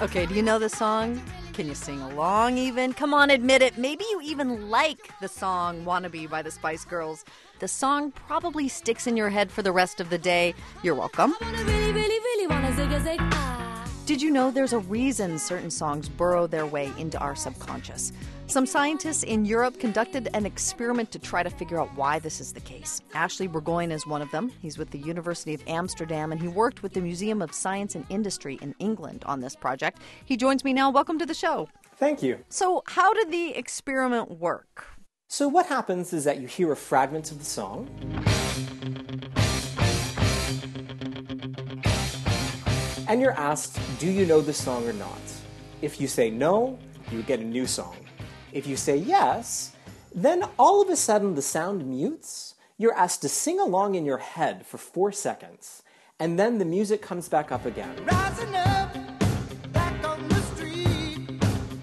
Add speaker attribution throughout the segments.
Speaker 1: Okay, do you know the song? Can you sing along even? Come on, admit it. Maybe you even like the song Wannabe by the Spice Girls. The song probably sticks in your head for the rest of the day. You're welcome. Did you know there's a reason certain songs burrow their way into our subconscious? Some scientists in Europe conducted an experiment to try to figure out why this is the case. Ashley Burgoyne is one of them. He's with the University of Amsterdam, and he worked with the Museum of Science and Industry in England on this project. He joins me now. Welcome to the show.
Speaker 2: Thank you.
Speaker 1: So how did the experiment work?
Speaker 2: So what happens is that you hear a fragment of the song, and you're asked, do you know the song or not? If you say no, you get a new song. If you say yes, then all of a sudden the sound mutes. You're asked to sing along in your head for 4 seconds, and then the music comes back up again.
Speaker 3: Rising up, back on the street,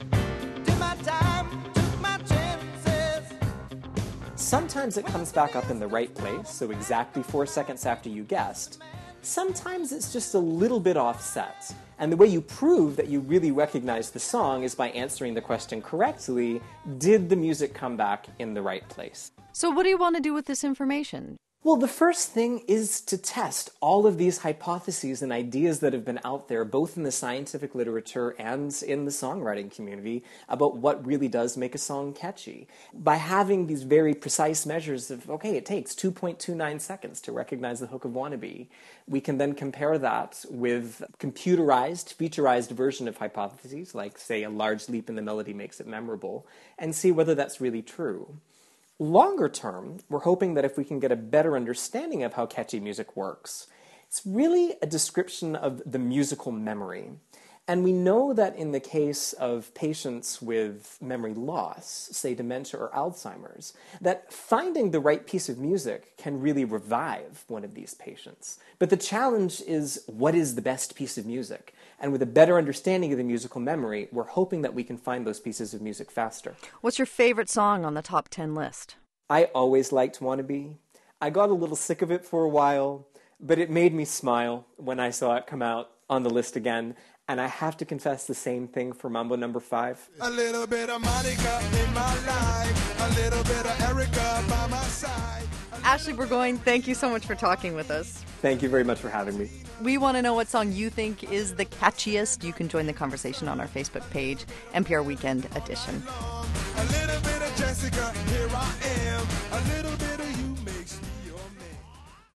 Speaker 3: did my time, took my chances.
Speaker 2: Sometimes it comes back up in the right place, so exactly 4 seconds after you guessed. Sometimes it's just a little bit offset. And the way you prove that you really recognize the song is by answering the question correctly. Did the music come back in the right place?
Speaker 1: So what do you want to do with this information?
Speaker 2: Well, the first thing is to test all of these hypotheses and ideas that have been out there, both in the scientific literature and in the songwriting community, about what really does make a song catchy. By having these very precise measures of, okay, it takes 2.29 seconds to recognize the hook of Wannabe, we can then compare that with computerized, featurized version of hypotheses, like, say, a large leap in the melody makes it memorable, and see whether that's really true. Longer term, we're hoping that if we can get a better understanding of how catchy music works, it's really a description of the musical memory. And we know that in the case of patients with memory loss, say dementia or Alzheimer's, that finding the right piece of music can really revive one of these patients. But the challenge is, what is the best piece of music? And with a better understanding of the musical memory, we're hoping that we can find those pieces of music faster.
Speaker 1: What's your favorite song on the top 10 list?
Speaker 2: I always liked Wannabe. I got a little sick of it for a while, but it made me smile when I saw it come out on the list again. And I have to confess the same thing for Mambo number 5.
Speaker 3: A little bit of Monica in my life, a little bit of Erica by my side.
Speaker 1: Ashley Burgoyne, thank you so much for talking with us.
Speaker 2: Thank you very much for having me.
Speaker 1: We want to know what song you think is the catchiest. You can join the conversation on our Facebook page, NPR Weekend Edition.
Speaker 3: A little bit of Jessica, here I am, a little bit